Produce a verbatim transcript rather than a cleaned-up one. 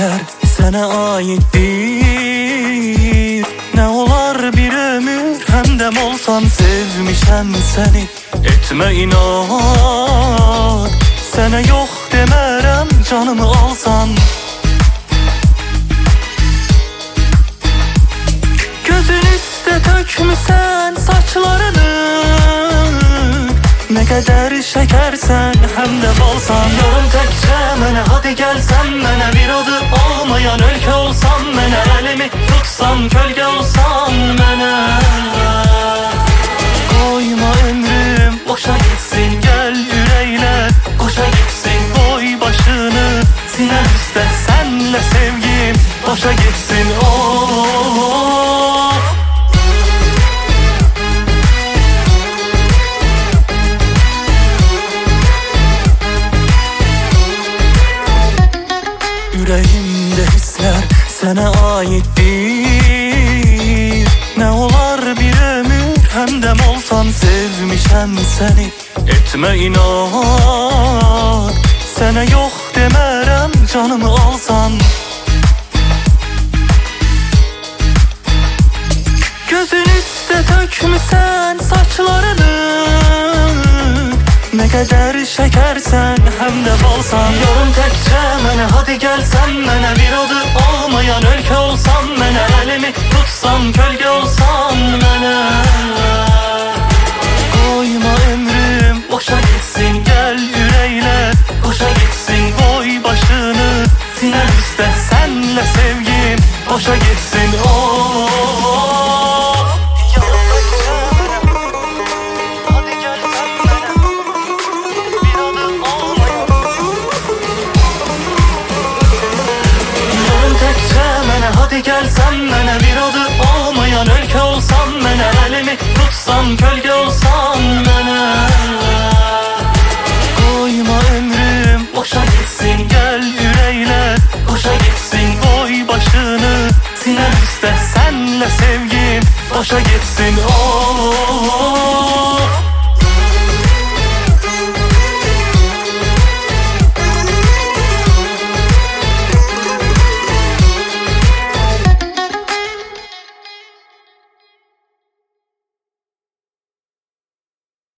hisler sana aittir. Ne olar bir ömür hemdem olsan, sevmişem seni etme inat. Sana yok demerem canımı alsan. Gözün üstte tökmüsən saçlarını, ne kadar şekersen hem de balsan. Yarım tekçe mene hadi gelsen mene, bir adı olmayan ülke olsam mene, elimi tutsan kölge olsan mene. Koyma ömrüm boşa gitsin, gel yüreğle koşa gitsin. Koy başını sinem üstte, senle sevgim boşa gitsin. Oh, yüreğimde hisler sana aittir. Ne olar bir ömür hemdem olsan, sevmişem seni etme inat. Sana yok demerem canımı alsan. Gözün üstte tökmüsən saçlarını, ne kadar şekersen hem de balsan. Yarım tekçe mene hadi gelsen mene, bir adı olmayan ülke olsam mene, elimi tutsan kölge olsan mene. Koyma ömrüm boşa gitsin, gel yüreğle koşa gitsin. Koy başını sinem üstte, senle sevgim boşa gitsin. Oh, hadi gelsen mene, bir adı olmayan ülke olsam mene, elimi tutsan kölge olsan mene. Koyma ömrüm boşa gitsin, gel yüreğle koşa gitsin. Koy başını sinem üstte, senle sevgim boşa gitsin. Oh.